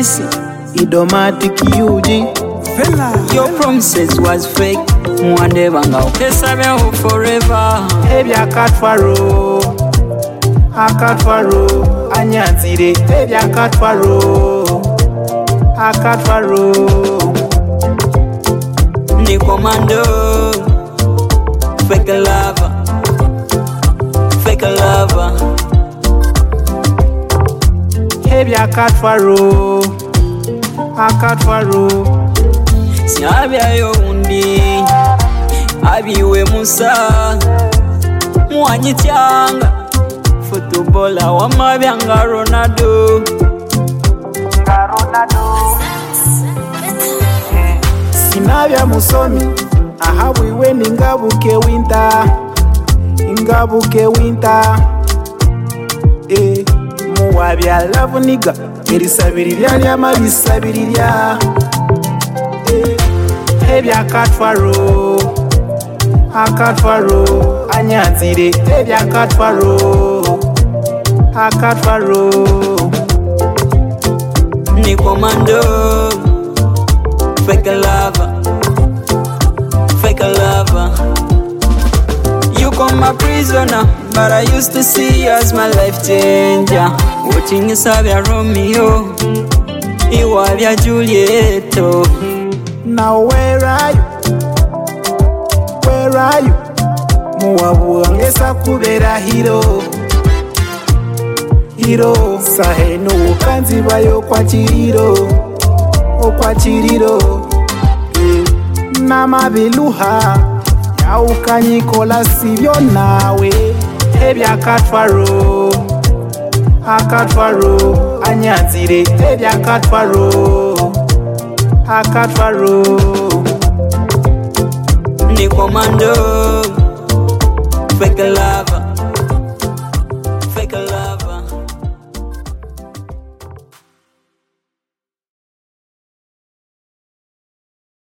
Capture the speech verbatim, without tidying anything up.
Tracy, Idomatic U G. Your promises was fake. Mwande banga ukesabya forever. Baby I cut faro, I cut faro. Anyanzire, baby I cut faro, I cut faro. Ni commando, fake lover, fake lover. Baby I cut faro, I cut faro. Si abya yo undi, abiwe Musa, mwanyityanga, footballer wa mabyanga Ronaldo. Sinabya musomi, ahabwiwe ningabuke winter, ingabuke winter. Eh, muwabya love nigga, erisabirira lyama lisabirira. Eh, baby I cut faro, I cut faro. Anyanzire, baby I cut faro, I cut faro. Ni commando, fake lover, fake lover. You come my prisoner, but I used to see you as my life changer. Watching you Sabia Romeo, Iwabia Julieto. Now where are you? Where are you? Muwabu angesa kubera hero, hero. Saheno kanzi bayo kwa chiriro, o kwa chiriro. Eh, nama biluha ya ukanyikola sivyo nawe. Baby I cut faro, I cut faro. Anyanzire, baby I cut faro, I cut faro. Ni commando, fake lover,